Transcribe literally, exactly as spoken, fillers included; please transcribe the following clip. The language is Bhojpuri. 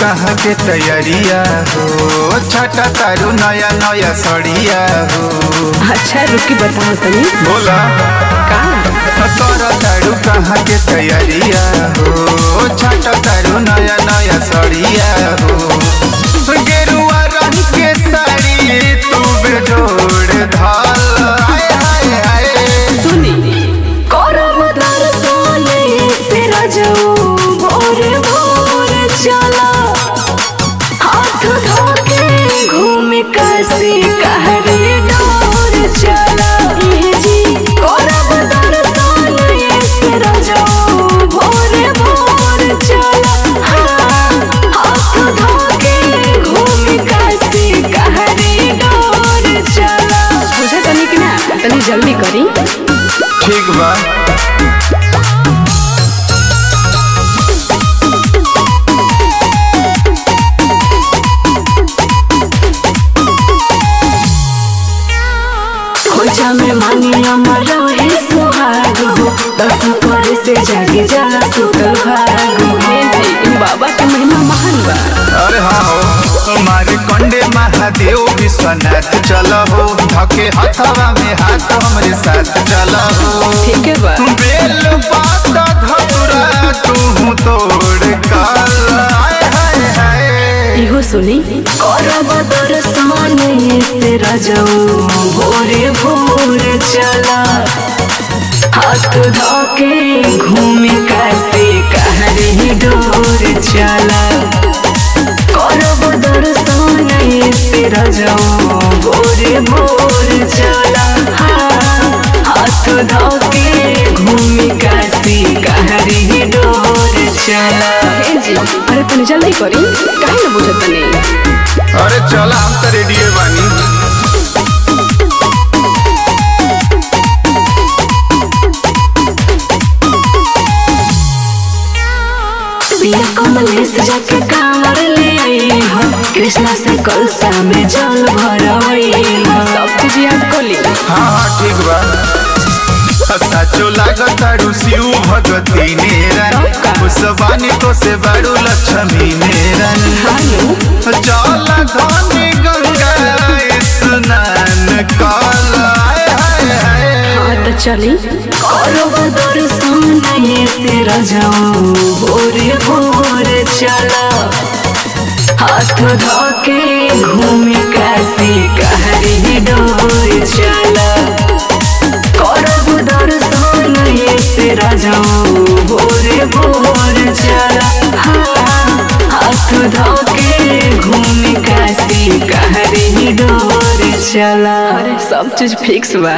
कहाँ के तैयारिया हो, छटा तारू नया नया सड़िया हो। अच्छा रुकी बताओ तनी बोला का तोरा तारू कहाँ के तैयारिया हो, छटा तारू नया नया सड़िया हो। गेरुआ रंग के साड़ी तू बेजोड़ धाल आए हाय हाय। सुनी करब दर्शने तेरा जो भोर भोर चला हाथ धोके घूम काशी कहरे डोर चला ए जी करब दर्शने तेरा जो भोर भोर चला हाथ धोके घूम काशी कहरे डोर चला। बुझा तनी कि ना तनी जल्दी करी। ठीक बा खोजा में मांगी अमर रहे सुहाग हो, दर्शन करे से जागे जाला सुतल भाग हो। बाबा के महिमा महान बा। अरे हाँ हो हमारे कंडे महादेव विश्वनाथ चल हो, धके हथवा में हाथ हमरे साथ चल हो। ठीक है बा बेल पाता धतुरा तू तोड़ काल आए हाय हाय। इहो सुनी करब दर्शन से रजऊ भोरे भोर चला हाथ धोके घूम काशी कहरे डोर चला। करब दर्शन से रजऊ भोरे भोर चला हाथ धोके घूम काशी कहरे डोर चला। हे जी अरे तनी जल्दी करी काहे न बुझत नहीं। अरे चला हम तो रेडी बानी। पिया कमलेश जाके कांवर ले आई हो, कृष्णा से कलसा में जल भरवई हो। सब चीज याद कर ली। हाँ हाँ ठीक बा साचो लागत तारू शिव भगवती नेरन उसबानी तो से बारू लक्ष्मी नेरन। चल धनी गंगा स्नान कल आए हाय हाय। हाँ तो चली करब दर्शन से रजऊ भोरे भोर चला हाथ धोके घूम काशी कहरे डोर चला। करब दर्शन से रजऊ भोरे भोर चला हाथ धोके घूम काशी कहरे डोर चला। अरे सब चीज फिक्स बा।